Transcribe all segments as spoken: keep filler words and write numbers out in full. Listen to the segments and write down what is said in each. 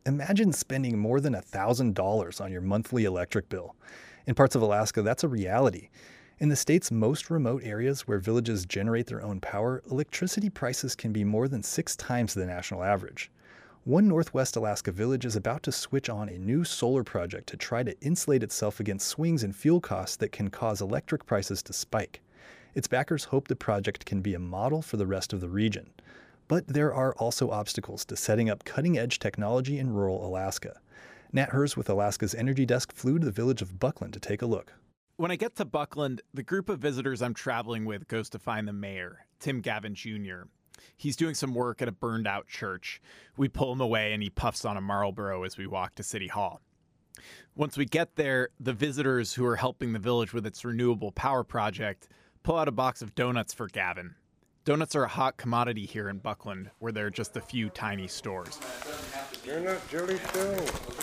Imagine spending more than one thousand dollars on your monthly electric bill. In parts of Alaska, that's a reality. In the state's most remote areas where villages generate their own power, electricity prices can be more than six times the national average. One Northwest Alaska village is about to switch on a new solar project to try to insulate itself against swings in fuel costs that can cause electric prices to spike. Its backers hope the project can be a model for the rest of the region. But there are also obstacles to setting up cutting-edge technology in rural Alaska. Nat Hers with Alaska's Energy Desk flew to the village of Buckland to take a look. When I get to Buckland, the group of visitors I'm traveling with goes to find the mayor, Tim Gavin Junior He's doing some work at a burned-out church. We pull him away, and he puffs on a Marlboro as we walk to City Hall. Once we get there, the visitors who are helping the village with its renewable power project pull out a box of donuts for Gavin. Donuts are a hot commodity here in Buckland, where there are just a few tiny stores. You're not Jody still.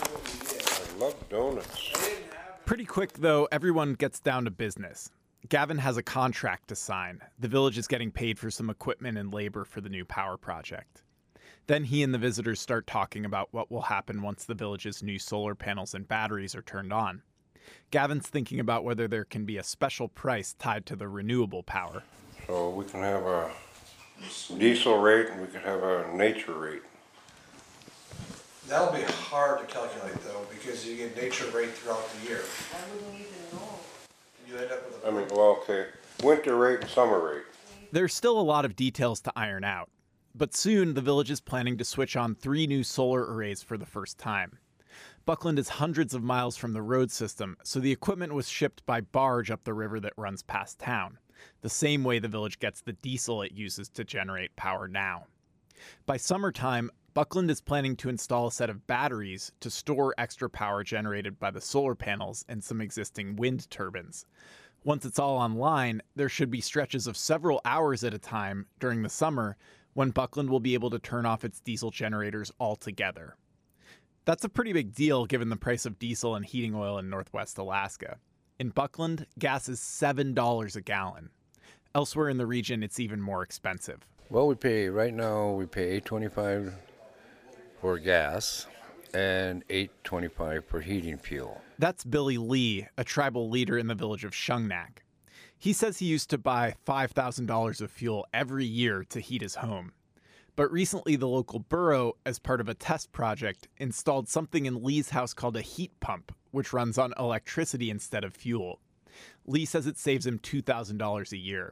I love donuts. Pretty quick, though, everyone gets down to business. Gavin has a contract to sign. The village is getting paid for some equipment and labor for the new power project. Then he and the visitors start talking about what will happen once the village's new solar panels and batteries are turned on. Gavin's thinking about whether there can be a special price tied to the renewable power. So we can have a diesel rate and we can have a nature rate. That'll be hard to calculate though, because you get nature rate throughout the year. I wouldn't even know. You end up with a... I mean, well, okay, winter rate and summer rate. There's still a lot of details to iron out, but soon the village is planning to switch on three new solar arrays for the first time. Buckland is hundreds of miles from the road system, so the equipment was shipped by barge up the river that runs past town, the same way the village gets the diesel it uses to generate power now. By summertime, Buckland is planning to install a set of batteries to store extra power generated by the solar panels and some existing wind turbines. Once it's all online, there should be stretches of several hours at a time during the summer when Buckland will be able to turn off its diesel generators altogether. That's a pretty big deal given the price of diesel and heating oil in Northwest Alaska. In Buckland, gas is seven dollars a gallon. Elsewhere in the region, it's even more expensive. Well, we pay, right now, we pay eight twenty-five for gas and eight twenty-five for heating fuel. That's Billy Lee, a tribal leader in the village of Shungnak. He says he used to buy five thousand dollars of fuel every year to heat his home. But recently, the local borough, as part of a test project, installed something in Lee's house called a heat pump, which runs on electricity instead of fuel. Lee says it saves him two thousand dollars a year.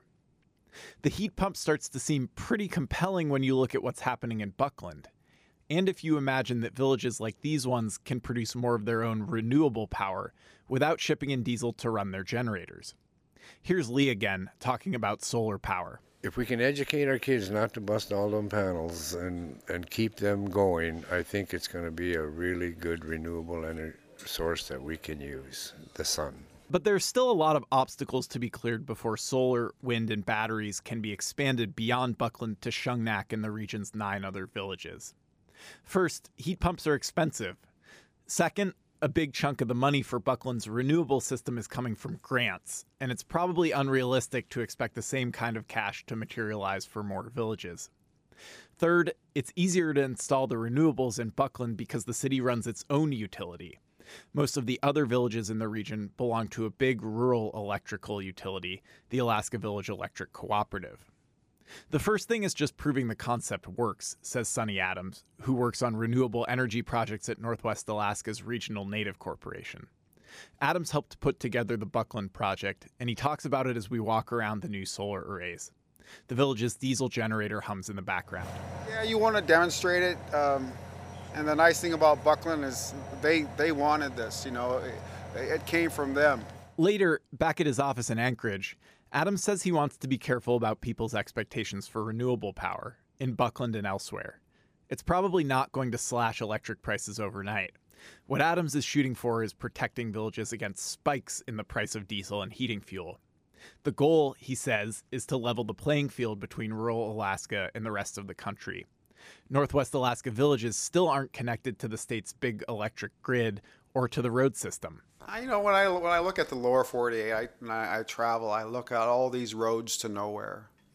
The heat pump starts to seem pretty compelling when you look at what's happening in Buckland. And if you imagine that villages like these ones can produce more of their own renewable power without shipping in diesel to run their generators. Here's Lee again, talking about solar power. If we can educate our kids not to bust all them panels and, and keep them going, I think it's going to be a really good renewable energy source that we can use, the sun. But there's still a lot of obstacles to be cleared before solar, wind, and batteries can be expanded beyond Buckland to Shungnak and the region's nine other villages. First, heat pumps are expensive. Second, a big chunk of the money for Buckland's renewable system is coming from grants, and it's probably unrealistic to expect the same kind of cash to materialize for more villages. Third, it's easier to install the renewables in Buckland because the city runs its own utility. Most of the other villages in the region belong to a big rural electrical utility, the Alaska Village Electric Cooperative. The first thing is just proving the concept works, says Sonny Adams, who works on renewable energy projects at Northwest Alaska's Regional Native Corporation. Adams helped put together the Buckland project, and he talks about it as we walk around the new solar arrays. The village's diesel generator hums in the background. Yeah, you want to demonstrate it. Um, and the nice thing about Buckland is they, they wanted this, you know, it, it came from them. Later, back at his office in Anchorage, Adams says he wants to be careful about people's expectations for renewable power in Buckland and elsewhere. It's probably not going to slash electric prices overnight. What Adams is shooting for is protecting villages against spikes in the price of diesel and heating fuel. The goal, he says, is to level the playing field between rural Alaska and the rest of the country. Northwest Alaska villages still aren't connected to the state's big electric grid or to the road system. I, you know, when I when I look at the lower forty-eight, I, when I, I travel, I look at all these roads to nowhere.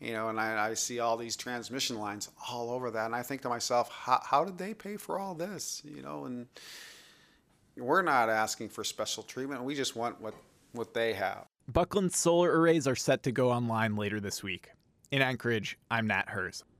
You know, and I, I see all these transmission lines all over that, and I think to myself, how, how did they pay for all this? You know, and we're not asking for special treatment. We just want what, what they have. Buckland's solar arrays are set to go online later this week. In Anchorage, I'm Nat Hers.